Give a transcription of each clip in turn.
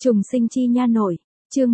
Trùng sinh chi nha nội, chương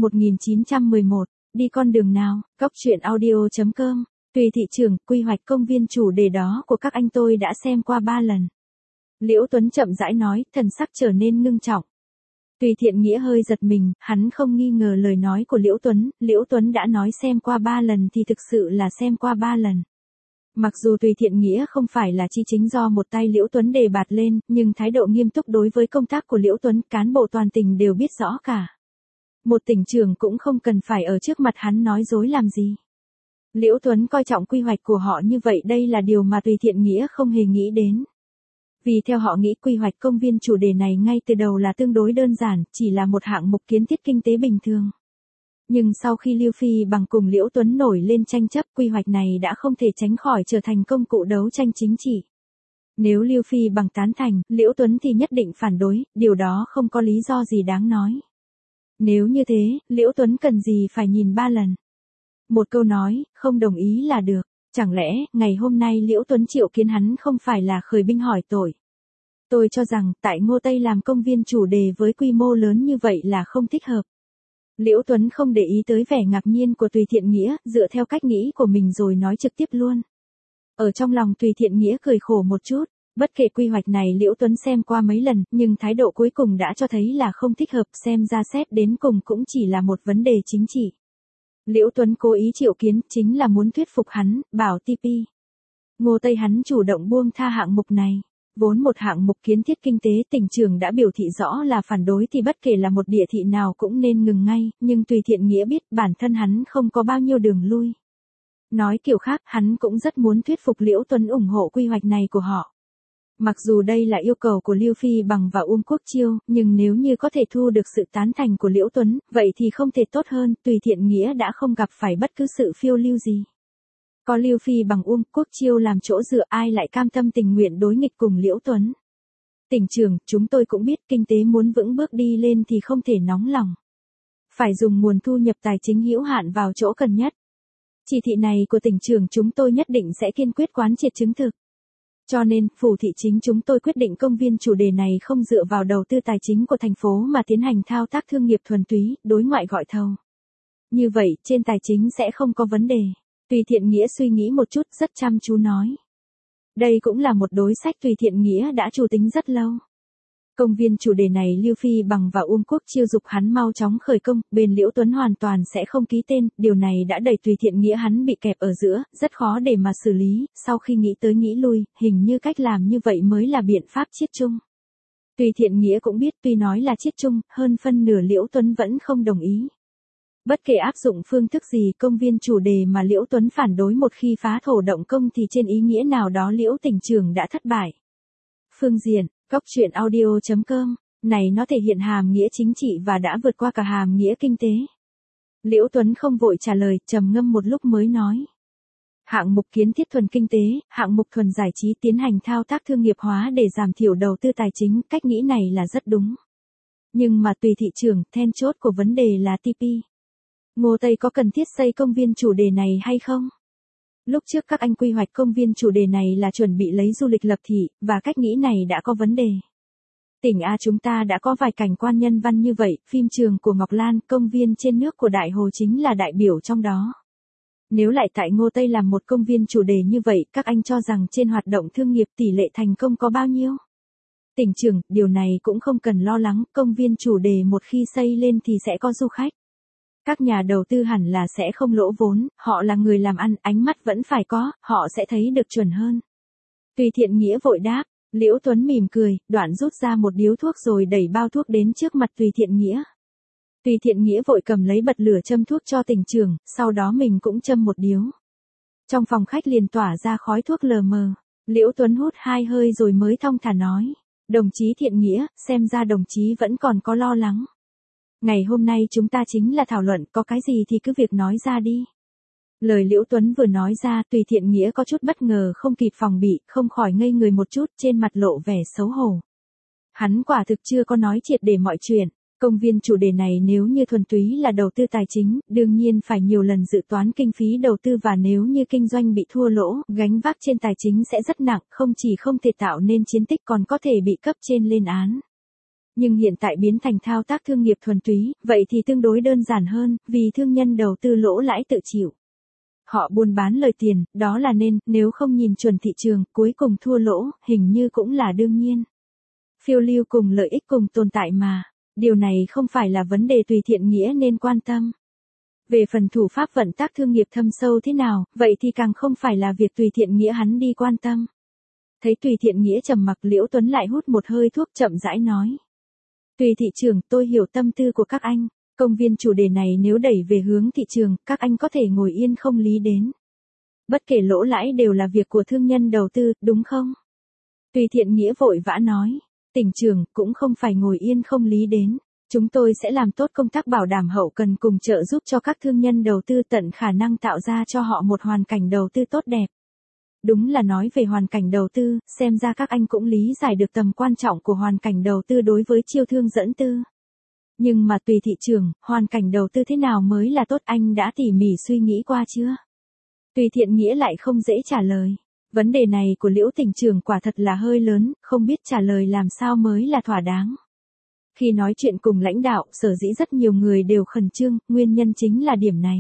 1911, đi con đường nào, góc truyện audio.com, tùy thị trường, quy hoạch công viên chủ đề đó của các anh tôi đã xem qua 3 lần. Liễu Tuấn chậm rãi nói, thần sắc trở nên ngưng trọng. Tùy Thiện Nghĩa hơi giật mình, hắn không nghi ngờ lời nói của Liễu Tuấn đã nói xem qua 3 lần thì thực sự là xem qua 3 lần. Mặc dù Tùy Thiện Nghĩa không phải là chi chính do một tay Liễu Tuấn đề bạt lên, nhưng thái độ nghiêm túc đối với công tác của Liễu Tuấn, cán bộ toàn tỉnh đều biết rõ cả. Một tỉnh trưởng cũng không cần phải ở trước mặt hắn nói dối làm gì. Liễu Tuấn coi trọng quy hoạch của họ như vậy, đây là điều mà Tùy Thiện Nghĩa không hề nghĩ đến. Vì theo họ nghĩ quy hoạch công viên chủ đề này ngay từ đầu là tương đối đơn giản, chỉ là một hạng mục kiến thiết kinh tế bình thường. Nhưng sau khi Lưu Phi Bằng cùng Liễu Tuấn nổi lên tranh chấp, quy hoạch này đã không thể tránh khỏi trở thành công cụ đấu tranh chính trị. Nếu Lưu Phi Bằng tán thành, Liễu Tuấn thì nhất định phản đối, điều đó không có lý do gì đáng nói. Nếu như thế, Liễu Tuấn cần gì phải nhìn 3 lần. Một câu nói, không đồng ý là được. Chẳng lẽ, ngày hôm nay Liễu Tuấn triệu kiến hắn không phải là khởi binh hỏi tội? Tôi cho rằng, tại Ngô Tây làm công viên chủ đề với quy mô lớn như vậy là không thích hợp. Liễu Tuấn không để ý tới vẻ ngạc nhiên của Tùy Thiện Nghĩa, dựa theo cách nghĩ của mình rồi nói trực tiếp luôn. Ở trong lòng Tùy Thiện Nghĩa cười khổ một chút, bất kể quy hoạch này Liễu Tuấn xem qua mấy lần, nhưng thái độ cuối cùng đã cho thấy là không thích hợp, xem ra xét đến cùng cũng chỉ là một vấn đề chính trị. Liễu Tuấn cố ý triệu kiến, chính là muốn thuyết phục hắn, bảo TP. Ngô Tây hắn chủ động buông tha hạng mục này. Vốn một hạng mục kiến thiết kinh tế, tỉnh trưởng đã biểu thị rõ là phản đối thì bất kể là một địa thị nào cũng nên ngừng ngay, nhưng Tùy Thiện Nghĩa biết bản thân hắn không có bao nhiêu đường lui. Nói kiểu khác, hắn cũng rất muốn thuyết phục Liễu Tuấn ủng hộ quy hoạch này của họ. Mặc dù đây là yêu cầu của Lưu Phi Bằng và Uông Quốc Chiêu, nhưng nếu như có thể thu được sự tán thành của Liễu Tuấn, vậy thì không thể tốt hơn, Tùy Thiện Nghĩa đã không gặp phải bất cứ sự phiêu lưu gì. Có Lưu Phi Bằng Uông Quốc Chiêu làm chỗ dựa, ai lại cam tâm tình nguyện đối nghịch cùng Liễu Tuấn. Tỉnh trưởng, chúng tôi cũng biết kinh tế muốn vững bước đi lên thì không thể nóng lòng. Phải dùng nguồn thu nhập tài chính hữu hạn vào chỗ cần nhất. Chỉ thị này của tỉnh trưởng chúng tôi nhất định sẽ kiên quyết quán triệt chứng thực. Cho nên, phủ thị chính chúng tôi quyết định công viên chủ đề này không dựa vào đầu tư tài chính của thành phố mà tiến hành thao tác thương nghiệp thuần túy, đối ngoại gọi thầu. Như vậy, trên tài chính sẽ không có vấn đề. Tùy Thiện Nghĩa suy nghĩ một chút, rất chăm chú nói. Đây cũng là một đối sách Tùy Thiện Nghĩa đã chủ tính rất lâu. Công viên chủ đề này Lưu Phi Bằng và Uông Quốc Chiêu dục hắn mau chóng khởi công, bên Liễu Tuấn hoàn toàn sẽ không ký tên, điều này đã đẩy Tùy Thiện Nghĩa hắn bị kẹp ở giữa, rất khó để mà xử lý, sau khi nghĩ tới nghĩ lui, hình như cách làm như vậy mới là biện pháp chiết chung. Tùy Thiện Nghĩa cũng biết tuy nói là chiết chung, hơn phân nửa Liễu Tuấn vẫn không đồng ý. Bất kể áp dụng phương thức gì, công viên chủ đề mà Liễu Tuấn phản đối một khi phá thổ động công thì trên ý nghĩa nào đó Liễu tỉnh trưởng đã thất bại. Phương diện, góc truyện audio.com, này nó thể hiện hàm nghĩa chính trị và đã vượt qua cả hàm nghĩa kinh tế. Liễu Tuấn không vội trả lời, trầm ngâm một lúc mới nói. Hạng mục kiến thiết thuần kinh tế, hạng mục thuần giải trí tiến hành thao tác thương nghiệp hóa để giảm thiểu đầu tư tài chính, cách nghĩ này là rất đúng. Nhưng mà tùy thị trường, then chốt của vấn đề là TP. Ngô Tây có cần thiết xây công viên chủ đề này hay không? Lúc trước các anh quy hoạch công viên chủ đề này là chuẩn bị lấy du lịch lập thị, và cách nghĩ này đã có vấn đề. Tỉnh A chúng ta đã có vài cảnh quan nhân văn như vậy, phim trường của Ngọc Lan, công viên trên nước của Đại Hồ chính là đại biểu trong đó. Nếu lại tại Ngô Tây làm một công viên chủ đề như vậy, các anh cho rằng trên hoạt động thương nghiệp tỷ lệ thành công có bao nhiêu? Tỉnh trưởng, điều này cũng không cần lo lắng, công viên chủ đề một khi xây lên thì sẽ có du khách. Các nhà đầu tư hẳn là sẽ không lỗ vốn, họ là người làm ăn, ánh mắt vẫn phải có, họ sẽ thấy được chuẩn hơn. Tùy Thiện Nghĩa vội đáp, Liễu Tuấn mỉm cười, đoạn rút ra một điếu thuốc rồi đẩy bao thuốc đến trước mặt Tùy Thiện Nghĩa. Tùy Thiện Nghĩa vội cầm lấy bật lửa châm thuốc cho tỉnh trưởng, sau đó mình cũng châm một điếu. Trong phòng khách liền tỏa ra khói thuốc lờ mờ, Liễu Tuấn hút 2 hơi rồi mới thong thả nói, đồng chí Thiện Nghĩa, xem ra đồng chí vẫn còn có lo lắng. Ngày hôm nay chúng ta chính là thảo luận, có cái gì thì cứ việc nói ra đi. Lời Liễu Tuấn vừa nói ra, Tùy Thiện Nghĩa có chút bất ngờ không kịp phòng bị, không khỏi ngây người một chút, trên mặt lộ vẻ xấu hổ. Hắn quả thực chưa có nói triệt để mọi chuyện. Công viên chủ đề này nếu như thuần túy là đầu tư tài chính, đương nhiên phải nhiều lần dự toán kinh phí đầu tư, và nếu như kinh doanh bị thua lỗ, gánh vác trên tài chính sẽ rất nặng, không chỉ không thể tạo nên chiến tích còn có thể bị cấp trên lên án. Nhưng hiện tại biến thành thao tác thương nghiệp thuần túy, vậy thì tương đối đơn giản hơn, vì thương nhân đầu tư lỗ lãi tự chịu. Họ buôn bán lời tiền, đó là nên, nếu không nhìn chuẩn thị trường, cuối cùng thua lỗ, hình như cũng là đương nhiên. Phiêu lưu cùng lợi ích cùng tồn tại mà, điều này không phải là vấn đề Tùy Thiện Nghĩa nên quan tâm. Về phần thủ pháp vận tác thương nghiệp thâm sâu thế nào, vậy thì càng không phải là việc Tùy Thiện Nghĩa hắn đi quan tâm. Thấy Tùy Thiện Nghĩa trầm mặc, Liễu Tuấn lại hút một hơi thuốc chậm rãi nói. Tùy thị trưởng, tôi hiểu tâm tư của các anh. Công viên chủ đề này nếu đẩy về hướng thị trường, các anh có thể ngồi yên không lý đến. Bất kể lỗ lãi đều là việc của thương nhân đầu tư, đúng không? Tùy Thiện Nghĩa vội vã nói. Tỉnh trưởng, cũng không phải ngồi yên không lý đến. Chúng tôi sẽ làm tốt công tác bảo đảm hậu cần cùng trợ giúp cho các thương nhân đầu tư tận khả năng tạo ra cho họ một hoàn cảnh đầu tư tốt đẹp. Đúng là nói về hoàn cảnh đầu tư, xem ra các anh cũng lý giải được tầm quan trọng của hoàn cảnh đầu tư đối với chiêu thương dẫn tư. Nhưng mà Tùy thị trường, hoàn cảnh đầu tư thế nào mới là tốt, anh đã tỉ mỉ suy nghĩ qua chưa? Tùy Thiện Nghĩa lại không dễ trả lời. Vấn đề này của Liễu tỉnh trưởng quả thật là hơi lớn, không biết trả lời làm sao mới là thỏa đáng. Khi nói chuyện cùng lãnh đạo, sở dĩ rất nhiều người đều khẩn trương, nguyên nhân chính là điểm này.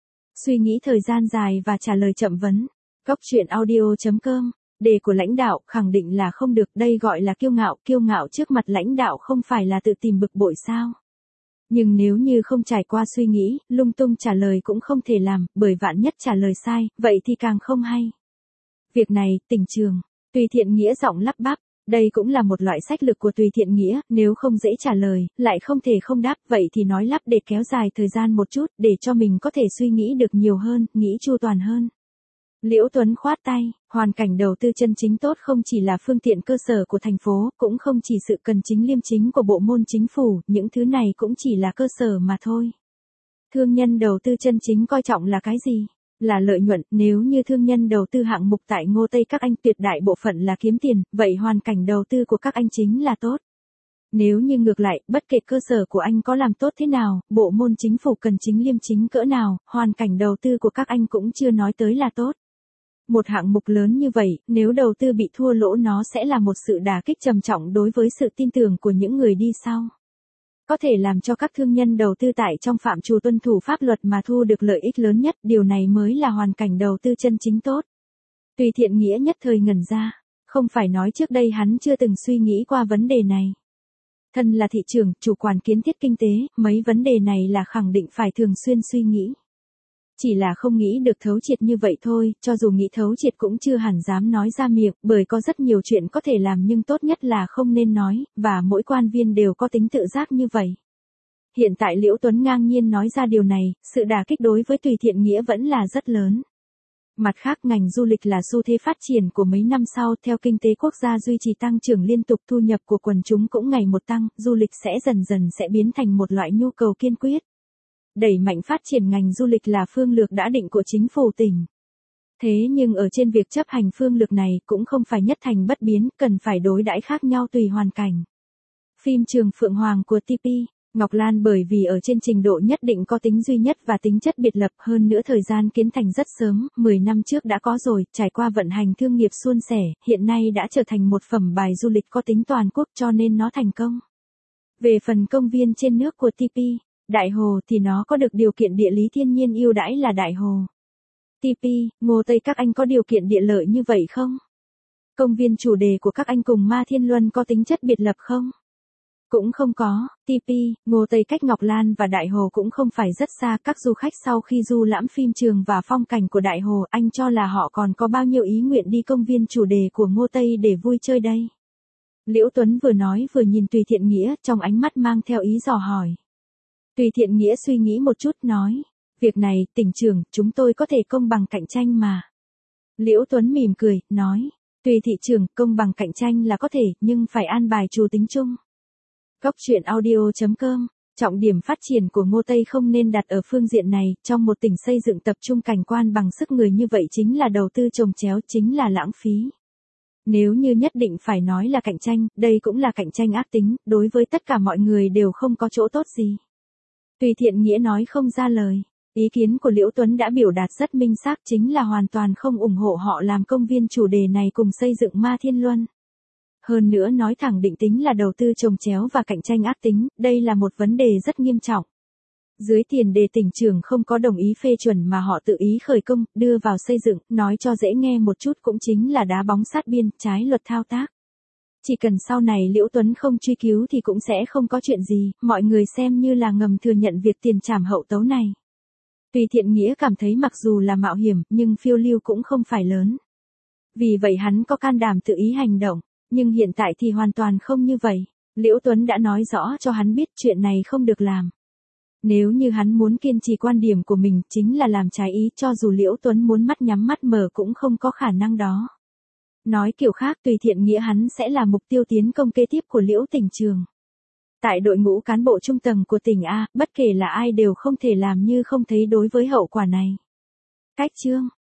Suy nghĩ thời gian dài và trả lời chậm vấn. Góc truyện audio.com, đề của lãnh đạo khẳng định là không được, đây gọi là kiêu ngạo trước mặt lãnh đạo không phải là tự tìm bực bội sao. Nhưng nếu như không trải qua suy nghĩ, lung tung trả lời cũng không thể làm, bởi vạn nhất trả lời sai, vậy thì càng không hay. Việc này, tỉnh trường, Tùy Thiện Nghĩa giọng lắp bắp, đây cũng là một loại sách lược của Tùy Thiện Nghĩa, nếu không dễ trả lời, lại không thể không đáp, vậy thì nói lắp để kéo dài thời gian một chút, để cho mình có thể suy nghĩ được nhiều hơn, nghĩ chu toàn hơn. Liễu Tuấn khoát tay, hoàn cảnh đầu tư chân chính tốt không chỉ là phương tiện cơ sở của thành phố, cũng không chỉ sự cần chính liêm chính của bộ môn chính phủ, những thứ này cũng chỉ là cơ sở mà thôi. Thương nhân đầu tư chân chính coi trọng là cái gì? Là lợi nhuận, nếu như thương nhân đầu tư hạng mục tại Ngô Tây các anh tuyệt đại bộ phận là kiếm tiền, vậy hoàn cảnh đầu tư của các anh chính là tốt. Nếu như ngược lại, bất kể cơ sở của anh có làm tốt thế nào, bộ môn chính phủ cần chính liêm chính cỡ nào, hoàn cảnh đầu tư của các anh cũng chưa nói tới là tốt. Một hạng mục lớn như vậy, nếu đầu tư bị thua lỗ nó sẽ là một sự đả kích trầm trọng đối với sự tin tưởng của những người đi sau. Có thể làm cho các thương nhân đầu tư tại trong phạm trù tuân thủ pháp luật mà thu được lợi ích lớn nhất, điều này mới là hoàn cảnh đầu tư chân chính tốt. Tùy Thiện Nghĩa nhất thời ngẩn ra, không phải nói trước đây hắn chưa từng suy nghĩ qua vấn đề này. Thân là thị trường, chủ quản kiến thiết kinh tế, mấy vấn đề này là khẳng định phải thường xuyên suy nghĩ. Chỉ là không nghĩ được thấu triệt như vậy thôi, cho dù nghĩ thấu triệt cũng chưa hẳn dám nói ra miệng, bởi có rất nhiều chuyện có thể làm nhưng tốt nhất là không nên nói, và mỗi quan viên đều có tính tự giác như vậy. Hiện tại Liễu Tuấn ngang nhiên nói ra điều này, sự đả kích đối với Tùy Thiện Nghĩa vẫn là rất lớn. Mặt khác, ngành du lịch là xu thế phát triển của mấy năm sau, theo kinh tế quốc gia duy trì tăng trưởng liên tục, thu nhập của quần chúng cũng ngày một tăng, du lịch sẽ dần dần sẽ biến thành một loại nhu cầu kiên quyết. Đẩy mạnh phát triển ngành du lịch là phương lược đã định của chính phủ tỉnh. Thế nhưng ở trên việc chấp hành phương lược này cũng không phải nhất thành bất biến, cần phải đối đãi khác nhau tùy hoàn cảnh. Phim Trường Phượng Hoàng của TP, Ngọc Lan bởi vì ở trên trình độ nhất định có tính duy nhất và tính chất biệt lập, hơn nữa thời gian kiến thành rất sớm, 10 năm trước đã có rồi, trải qua vận hành thương nghiệp suôn sẻ, hiện nay đã trở thành một phẩm bài du lịch có tính toàn quốc cho nên nó thành công. Về phần công viên trên nước của TP, Đại Hồ thì nó có được điều kiện địa lý thiên nhiên ưu đãi là Đại Hồ. TP, Ngô Tây các anh có điều kiện địa lợi như vậy không? Công viên chủ đề của các anh cùng Ma Thiên Luân có tính chất biệt lập không? Cũng không có, TP, Ngô Tây cách Ngọc Lan và Đại Hồ cũng không phải rất xa, các du khách sau khi du lãm phim trường và phong cảnh của Đại Hồ, anh cho là họ còn có bao nhiêu ý nguyện đi công viên chủ đề của Ngô Tây để vui chơi đây? Liễu Tuấn vừa nói vừa nhìn Tùy Thiện Nghĩa, trong ánh mắt mang theo ý dò hỏi. Tùy Thiện Nghĩa suy nghĩ một chút nói, việc này, tỉnh trưởng, chúng tôi có thể công bằng cạnh tranh mà. Liễu Tuấn mỉm cười, nói, tùy thị trường, công bằng cạnh tranh là có thể, nhưng phải an bài chủ tính chung. Góc truyện audio.com, trọng điểm phát triển của Ngô Tây không nên đặt ở phương diện này, trong một tỉnh xây dựng tập trung cảnh quan bằng sức người như vậy chính là đầu tư chồng chéo, chính là lãng phí. Nếu như nhất định phải nói là cạnh tranh, đây cũng là cạnh tranh ác tính, đối với tất cả mọi người đều không có chỗ tốt gì. Tùy Thiện Nghĩa nói không ra lời. Ý kiến của Liễu Tuấn đã biểu đạt rất minh xác, chính là hoàn toàn không ủng hộ họ làm công viên chủ đề này cùng xây dựng Ma Thiên Luân. Hơn nữa nói thẳng định tính là đầu tư chồng chéo và cạnh tranh ác tính, đây là một vấn đề rất nghiêm trọng. Dưới tiền đề tỉnh trưởng không có đồng ý phê chuẩn mà họ tự ý khởi công, đưa vào xây dựng, nói cho dễ nghe một chút cũng chính là đá bóng sát biên, trái luật thao tác. Chỉ cần sau này Liễu Tuấn không truy cứu thì cũng sẽ không có chuyện gì, mọi người xem như là ngầm thừa nhận việc tiền trảm hậu tấu này. Tùy Thiện Nghĩa cảm thấy mặc dù là mạo hiểm, nhưng phiêu lưu cũng không phải lớn. Vì vậy hắn có can đảm tự ý hành động, nhưng hiện tại thì hoàn toàn không như vậy. Liễu Tuấn đã nói rõ cho hắn biết chuyện này không được làm. Nếu như hắn muốn kiên trì quan điểm của mình chính là làm trái ý, cho dù Liễu Tuấn muốn mắt nhắm mắt mở cũng không có khả năng đó. Nói kiểu khác, Tùy Thiện Nghĩa hắn sẽ là mục tiêu tiến công kế tiếp của Liễu tỉnh trường. Tại đội ngũ cán bộ trung tầng của tỉnh A, bất kể là ai đều không thể làm như không thấy đối với hậu quả này. Cách chương